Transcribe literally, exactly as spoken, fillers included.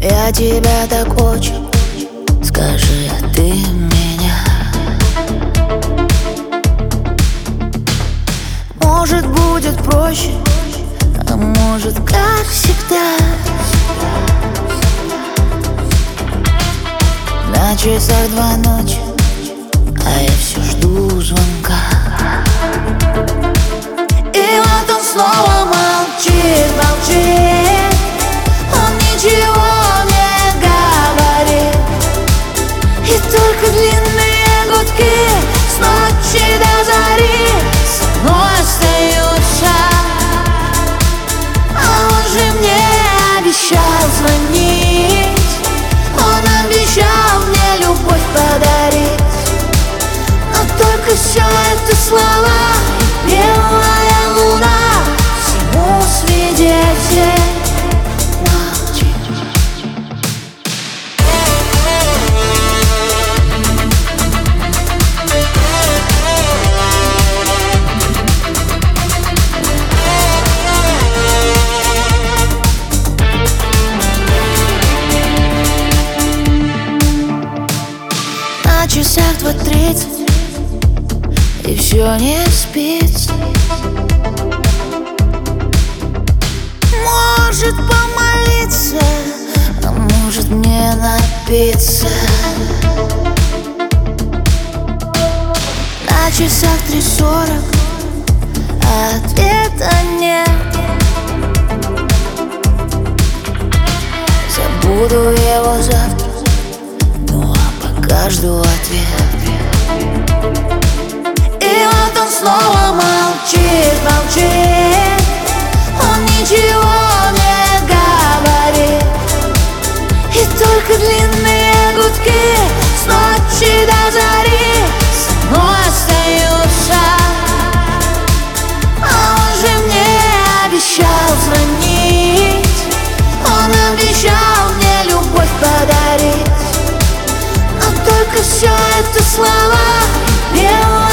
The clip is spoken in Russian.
Я тебя так очень, скажи, а ты меня. Может, будет проще, а может, как всегда. На часах два ночи, а я все жду звонка. И вот он снова молчит, молчит. Он ничего не говорит. И только длинные гудки с ночи до зари со мной остаются. А он же мне обещал звонить. Он обещал мне любовь подарить. Но только все это слова и белая луна всему свидетель. На часах два тридцать, и все не спится. Может помолиться, а может мне напиться. На часах три сорок, а ответа нет. Забуду его завтра, ну а пока жду ответ. И вот он снова молчит, молчит. Он ничего не говорит. И только длинные гудки с ночи до зари со мной остаются. А он же мне обещал звонить. Он обещал мне любовь подарить. Но только все это слова белые.